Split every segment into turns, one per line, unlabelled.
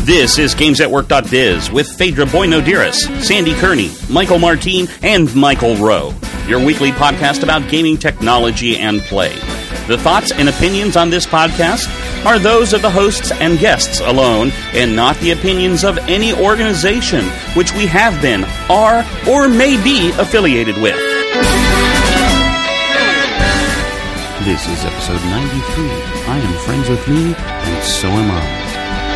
This is GamesAtWork.biz with Phaedra Boynodiris, Sandy Kearney, Michael Martine, and Michael Rowe. Your weekly podcast about gaming technology and play. The thoughts and opinions on this podcast are those of the hosts and guests alone, and not the opinions of any organization which we have been, are, or may be affiliated with. This is episode 93. I am friends with me, and so am I.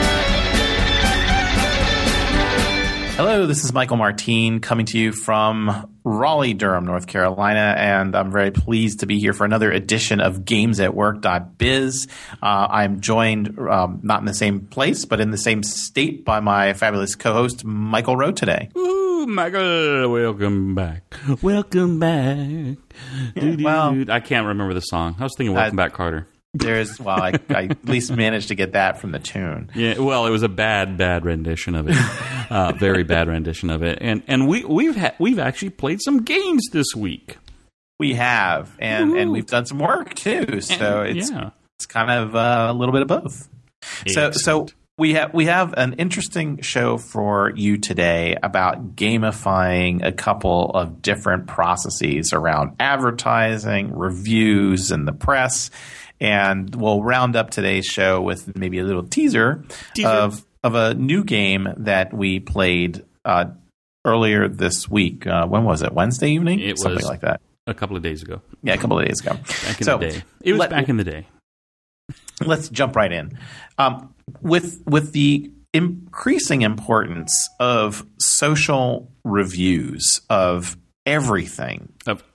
Hello, this is Michael Martine coming to you from Raleigh-Durham, North Carolina, and I'm very pleased to be here for another edition of GamesAtWork.biz. I'm joined not in the same place, but in the same state by my fabulous co-host, Michael Rowe, today.
Ooh, Michael, welcome back. Welcome back.
Well,
I can't remember the song. I was thinking Welcome Back, Carter.
I at least managed to get that from the tune.
Yeah, well, it was a bad rendition of it, very bad rendition of it, and we've actually played some games this week.
We have, and we've done some work too. So it's kind of a little bit of both. So we have an interesting show for you today about gamifying a couple of different processes around advertising, reviews, and the press. And we'll round up today's show with maybe a little teaser. of a new game that we played earlier this week. When was it? Wednesday evening?
It was
something like that.
A couple of days ago.
Yeah, a couple of days ago.
Back in the day. It was back in the day.
Let's jump right in. With the increasing importance of social reviews of everything.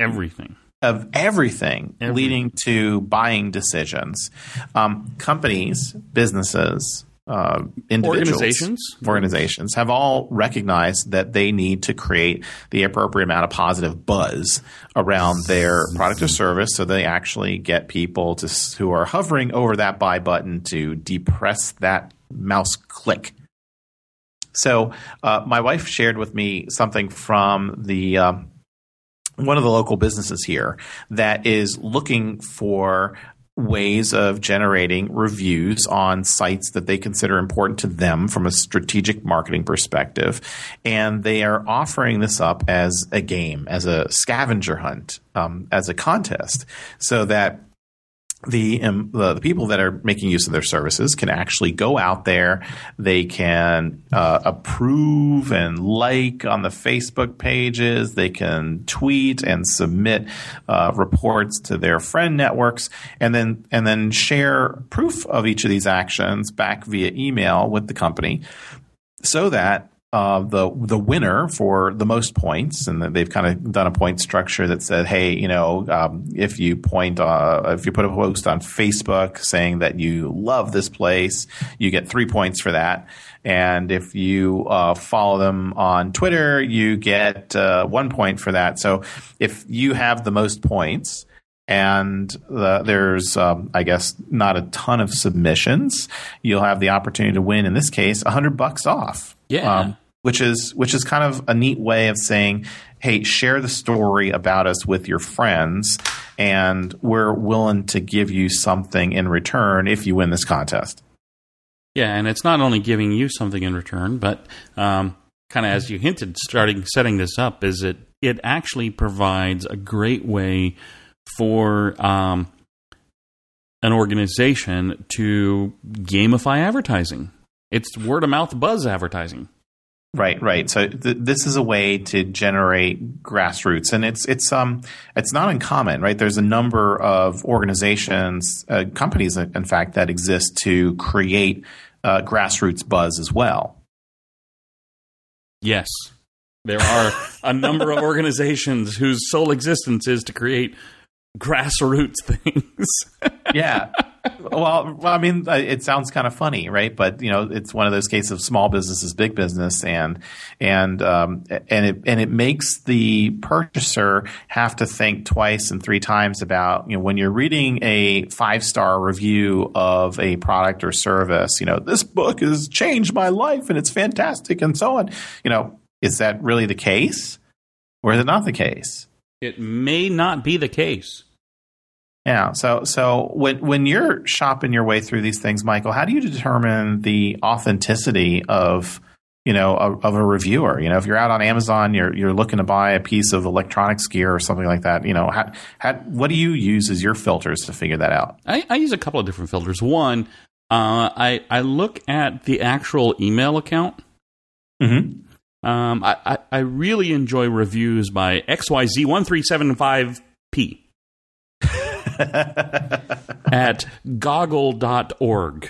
Leading to buying decisions. Companies, businesses, individuals, organizations have all recognized that they need to create the appropriate amount of positive buzz around their product or service so they actually get people who are hovering over that buy button to depress that mouse click. So my wife shared with me something from the one of the local businesses here that is looking for ways of generating reviews on sites that they consider important to them from a strategic marketing perspective. And they are offering this up as a game, as a scavenger hunt, as a contest, so that the people that are making use of their services can actually go out there. They can approve and like on the Facebook pages. They can tweet and submit reports to their friend networks, and then share proof of each of these actions back via email with the company, so that the winner for the most points, and they've kind of done a point structure that said, hey, if you put a post on Facebook saying that you love this place, you get 3 points for that. And if you follow them on Twitter, you get 1 point for that. So if you have the most points, and there's, I guess, not a ton of submissions, you'll have the opportunity to win, in this case, $100 off.
Yeah.
Which is kind of a neat way of saying, hey, share the story about us with your friends, and we're willing to give you something in return if you win this contest.
Yeah, and it's not only giving you something in return, but kind of as you hinted, setting this up, is it actually provides a great way for an organization to gamify advertising. It's word-of-mouth buzz advertising.
Right. So this is a way to generate grassroots, and it's not uncommon, right? There's a number of organizations, companies, in fact, that exist to create grassroots buzz as well.
Yes, there are a number of organizations whose sole existence is to create grassroots things.
Yeah. Well, I mean, it sounds kind of funny, right? But it's one of those cases of small business is big business, and it makes the purchaser have to think twice and three times about when you're reading a 5-star review of a product or service. This book has changed my life and it's fantastic, and so on. Is that really the case, or is it not the case?
It may not be the case.
Yeah. So when you're shopping your way through these things, Michael, how do you determine the authenticity of a reviewer? If you're out on Amazon, you're looking to buy a piece of electronics gear or something like that. What do you use as your filters to figure that out?
I use a couple of different filters. One, I look at the actual email account.
Mm-hmm.
I really enjoy reviews by XYZ1375P at goggle.org.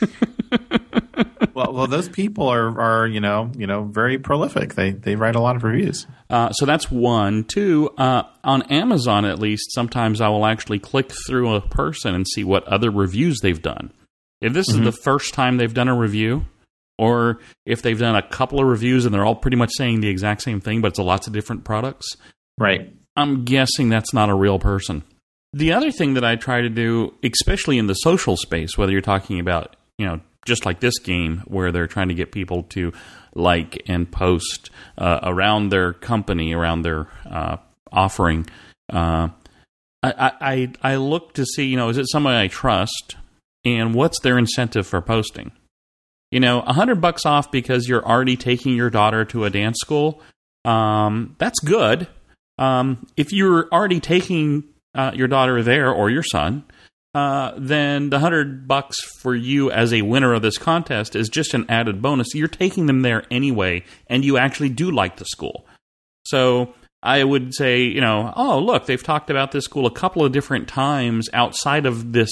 Well, those people are very prolific. They write a lot of reviews.
So that's one. Two, on Amazon at least, sometimes I will actually click through a person and see what other reviews they've done. If this is the first time they've done a review, or if they've done a couple of reviews and they're all pretty much saying the exact same thing, but it's lots of different products,
right?
I'm guessing that's not a real person. The other thing that I try to do, especially in the social space, whether you're talking about, just like this game where they're trying to get people to like and post around their company, around their offering, I look to see, is it somebody I trust, and what's their incentive for posting? $100 off because you're already taking your daughter to a dance school, that's good. If you're already taking your daughter there or your son, then the $100 for you as a winner of this contest is just an added bonus. You're taking them there anyway, and you actually do like the school. So I would say, oh, look, they've talked about this school a couple of different times outside of this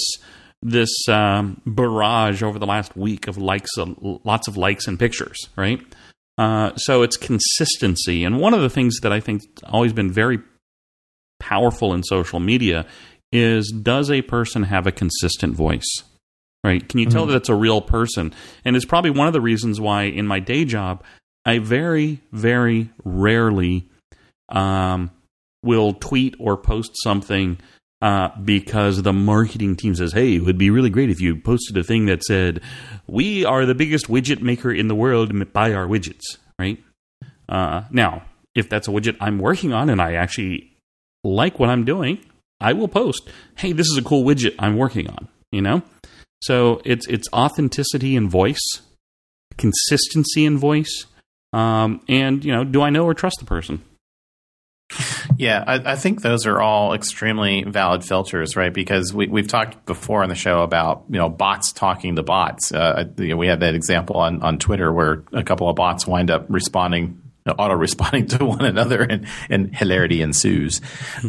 barrage over the last week of likes, lots of likes and pictures, right? So it's consistency. And one of the things that I think has always been very powerful in social media is, does a person have a consistent voice, right? Can you tell that it's a real person? And it's probably one of the reasons why in my day job, I very, very rarely will tweet or post something because the marketing team says, hey, it would be really great if you posted a thing that said, we are the biggest widget maker in the world, buy our widgets, right? Now, if that's a widget I'm working on and I actually like what I'm doing, I will post, hey, this is a cool widget I'm working on, So it's authenticity in voice, consistency in voice, and, do I know or trust the person?
Yeah, I think those are all extremely valid filters, right? Because we've talked before on the show about, bots talking to bots. We had that example on Twitter where a couple of bots wind up auto-responding to one another, and hilarity ensues.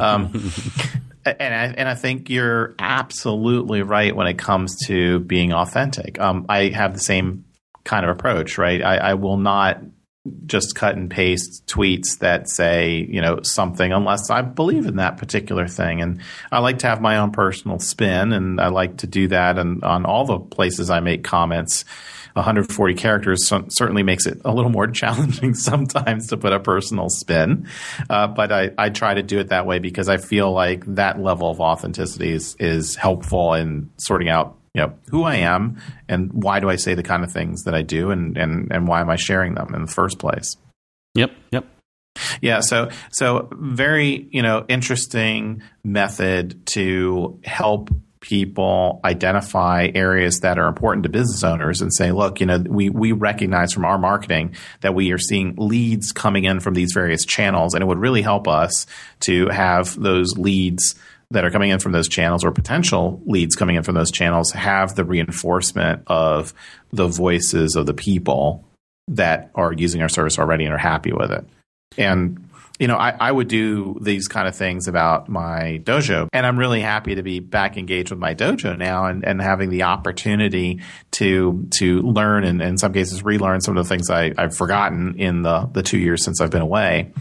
And I think you're absolutely right when it comes to being authentic. I have the same kind of approach, right? I will not just cut and paste tweets that say, something unless I believe in that particular thing. And I like to have my own personal spin, and I like to do that. And on all the places I make comments, 140 characters certainly makes it a little more challenging sometimes to put a personal spin. But I try to do it that way because I feel like that level of authenticity is helpful in sorting out, who I am and why do I say the kind of things that I do, and why am I sharing them in the first place.
Yep.
Yeah. So very, interesting method to help people identify areas that are important to business owners and say, look, we recognize from our marketing that we are seeing leads coming in from these various channels, and it would really help us to have those leads that are coming in from those channels, or potential leads coming in from those channels, have the reinforcement of the voices of the people that are using our service already and are happy with it. And I would do these kind of things about my dojo, and I'm really happy to be back engaged with my dojo now, and having the opportunity to learn, and in some cases relearn some of the things I've forgotten in the 2 years since I've been away.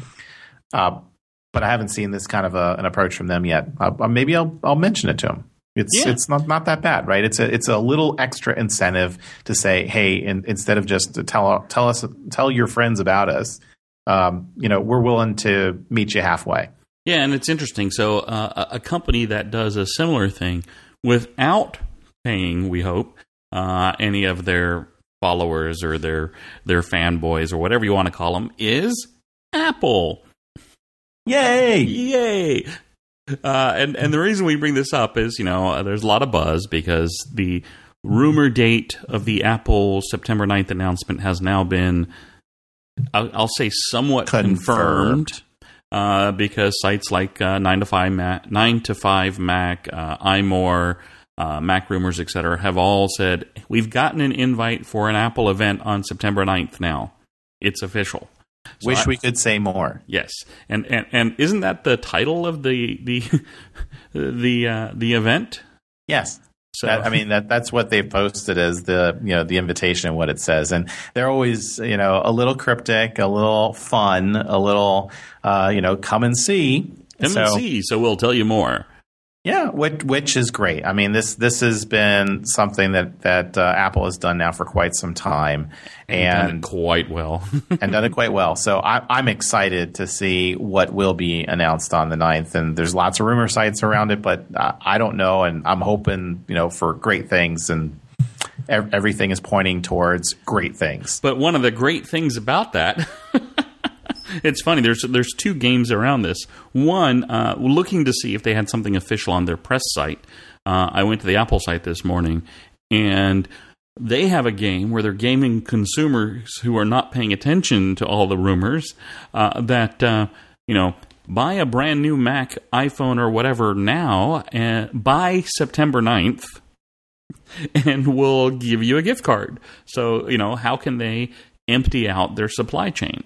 But I haven't seen this kind of an approach from them yet. Maybe I'll mention it to them. It's not that bad, right? It's a little extra incentive to say, hey, instead of just tell your friends about us, we're willing to meet you halfway.
Yeah, and it's interesting. So a company that does a similar thing without paying, we hope, any of their followers or their fanboys or whatever you want to call them is Apple.
Yay!
And the reason we bring this up is, there's a lot of buzz because the rumor date of the Apple September 9th announcement has now been, I'll say, somewhat confirmed. Because sites like 9 to 5 Mac, iMore, Mac Rumors, etc., have all said, we've gotten an invite for an Apple event on September 9th now. It's official.
So we could say more.
Yes. And isn't that the title of the event?
Yes. So that's what they've posted as the invitation and what it says, and they're always a little cryptic, a little fun, a little come and see.
So we'll tell you more.
Yeah, which is great. I mean, this has been something that Apple has done now for quite some time,
and done it quite well.
And done it quite well. So I'm excited to see what will be announced on the 9th. And there's lots of rumor sites around it, but I don't know. And I'm hoping for great things, and everything is pointing towards great things.
But one of the great things about that. It's funny. There's two games around this. One, looking to see if they had something official on their press site. I went to the Apple site this morning, and they have a game where they're gaming consumers who are not paying attention to all the rumors that buy a brand new Mac, iPhone, or whatever now by September 9th, and we'll give you a gift card. So how can they empty out their supply chain?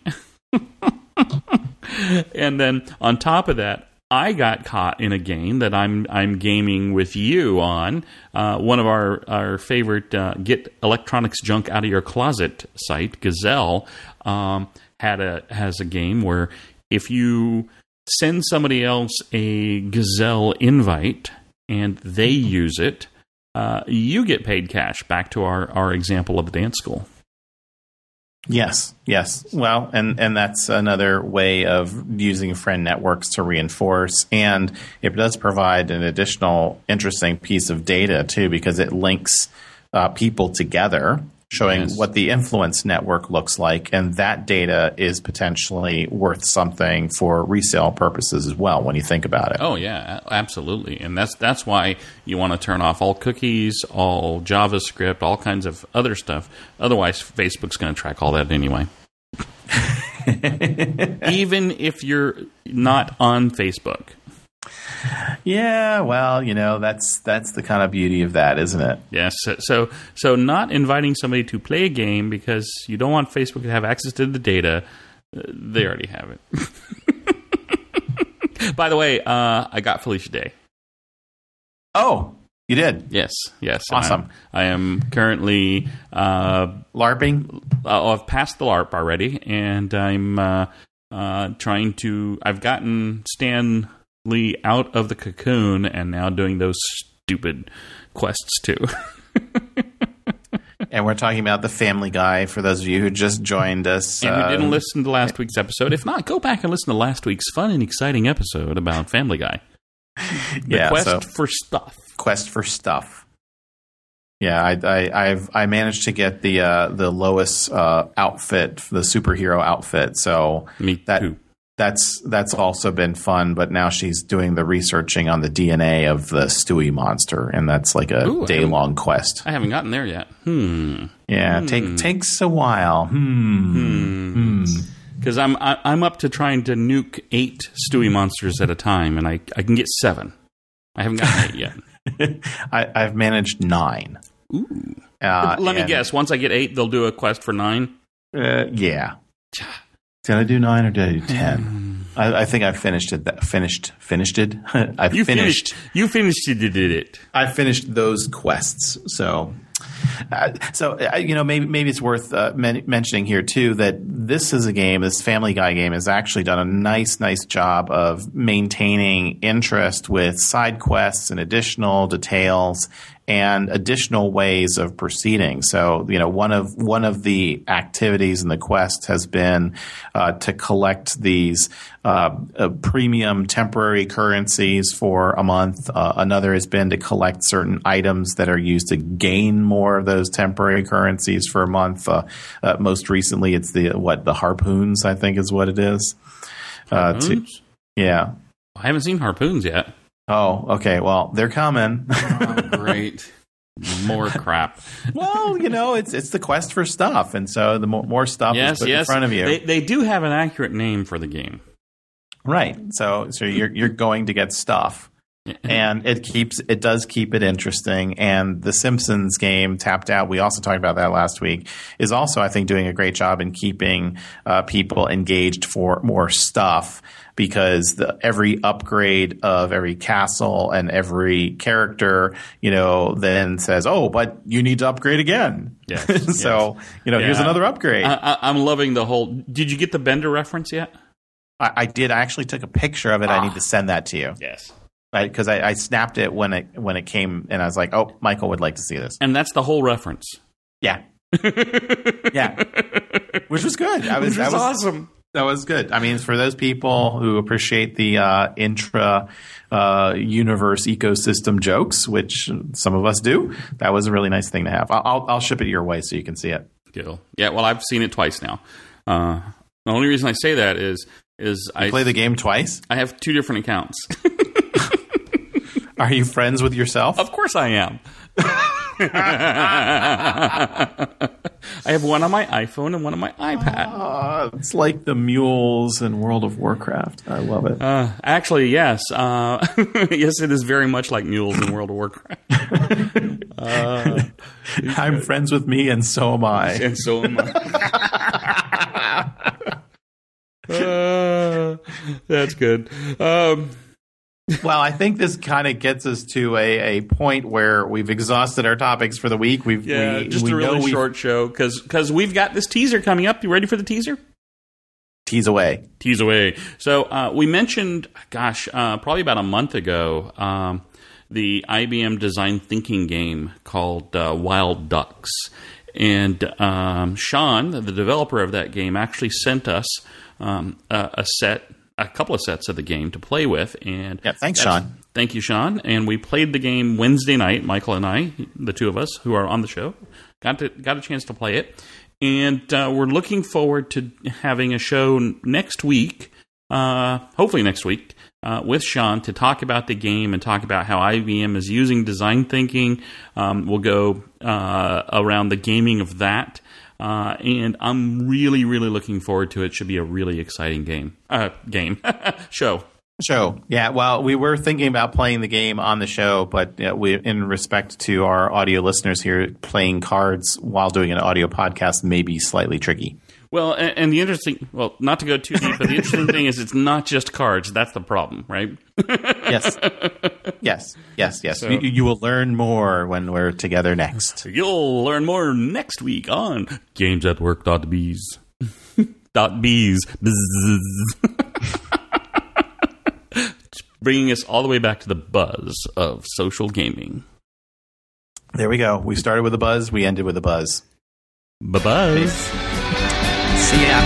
And then on top of that, I got caught in a game that I'm gaming with you on. One of our favorite Get Electronics Junk Out of Your Closet site, Gazelle, has a game where if you send somebody else a Gazelle invite and they use it, you get paid cash. Back to our example of the dance school.
Yes. Well, and that's another way of using friend networks to reinforce. And it does provide an additional interesting piece of data, too, because it links people together, showing what the influence network looks like. And that data is potentially worth something for resale purposes as well, when you think about it.
Oh, yeah, absolutely. And that's why you want to turn off all cookies, all JavaScript, all kinds of other stuff. Otherwise, Facebook's going to track all that anyway. Even if you're not on Facebook.
Yeah, well, that's the kind of beauty of that, isn't it?
Yes. So not inviting somebody to play a game because you don't want Facebook to have access to the data. They already have it. By the way, I got Felicia Day.
Oh, you did?
Yes.
Awesome.
I am currently
LARPing.
I've passed the LARP already, and I'm trying to. I've gotten Stan Lee out of the cocoon and now doing those stupid quests too.
And we're talking about the Family Guy for those of you who just joined us.
And who didn't listen to last week's episode. If not, go back and listen to last week's fun and exciting episode about Family Guy. The Quest for Stuff. Yeah, I managed to get the Lois outfit, the superhero outfit. So me too.
That's also been fun, but now she's doing the researching on the DNA of the Stewie monster, and that's like a day-long quest.
I haven't gotten there yet.
Yeah, takes a while.
Because I'm up to trying to nuke 8 Stewie monsters at a time, and I can get 7. I haven't gotten 8 yet.
I've managed 9.
Ooh. Let me guess. Once I get 8, they'll do a quest for 9?
Yeah. Did I do 9 or did I do 10? I think I finished it. Finished it?
You finished it.
I finished those quests. So maybe it's worth mentioning here too that this is a game. This Family Guy game has actually done a nice job of maintaining interest with side quests and additional details and additional ways of proceeding. So, one of the activities in the quest has been to collect these premium temporary currencies for a month. Another has been to collect certain items that are used to gain more of those temporary currencies for a month. Most recently, it's the harpoons, I think is what it is.
Harpoons?
Yeah.
I haven't seen Harpoons yet.
Oh, okay. Well, they're coming.
Oh, great. More crap.
Well, it's the quest for stuff, and so the more stuff is put in front of you.
They do have an accurate name for the game,
right? So you're going to get stuff, and it does keep it interesting. And the Simpsons game, Tapped Out, we also talked about that last week, is also, I think, doing a great job in keeping people engaged for more stuff. Because every upgrade of every castle and every character, then says, "Oh, but you need to upgrade again."
Yes,
so, here's another upgrade.
I'm loving the whole. Did you get the Bender reference yet?
I did. I actually took a picture of it. I need to send that to you.
Yes,
because I snapped it when it came, and I was like, "Oh, Michael would like to see this."
And that's the whole reference.
Yeah, yeah, which was good. That was
awesome.
That was good. I mean, for those people who appreciate the intra-universe ecosystem jokes, which some of us do, that was a really nice thing to have. I'll ship it your way so you can see it.
Cool. Yeah, well, I've seen it twice now. The only reason I say that is I
play the game twice?
I have 2 different accounts.
Are you friends with yourself?
Of course I am. I have one on my iPhone and one on my iPad.
It's like the mules in World of Warcraft. I love it.
Actually, yes. Yes, it is very much like mules in World of Warcraft.
I'm friends with me, and so am I.
And so am I. That's good.
Well, I think this kind of gets us to a point where we've exhausted our topics for the week.
Just a really short show because we've got this teaser coming up. You ready for the teaser?
Tease away.
So we mentioned, probably about a month ago, the IBM design thinking game called Wild Ducks. And Sean, the developer of that game, actually sent us a couple of sets of the game to play with. And
thanks, Sean.
Thank you, Sean. And we played the game Wednesday night. Michael and I, the two of us who are on the show, got a chance to play it. And we're looking forward to having a show next week, hopefully next week, with Sean to talk about the game and talk about how IBM is using design thinking. We'll go around the gaming of that. And I'm really, really looking forward to it. Should be a really exciting show.
Yeah, well, we were thinking about playing the game on the show, but we, in respect to our audio listeners here, playing cards while doing an audio podcast may be slightly tricky.
Well, and the interesting, not to go too deep, but the interesting thing is it's not just cards. That's the problem, right?
Yes. So, you will learn more when we're together next.
You'll learn more next week on gamesatwork.bees. .bees. Bringing us all the way back to the buzz of social gaming.
There we go. We started with a buzz. We ended with a buzz.
Bye-bye.
See ya.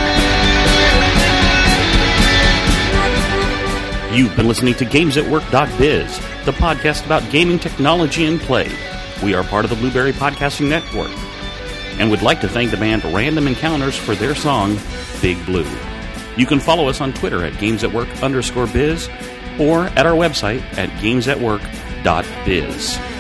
You've been listening to GamesAtWork.biz, the podcast about gaming technology and play. We are part of the Blueberry Podcasting Network, and would like to thank the band Random Encounters for their song, Big Blue. You can follow us on Twitter at GamesAtWork_biz or at our website at GamesAtWork.biz.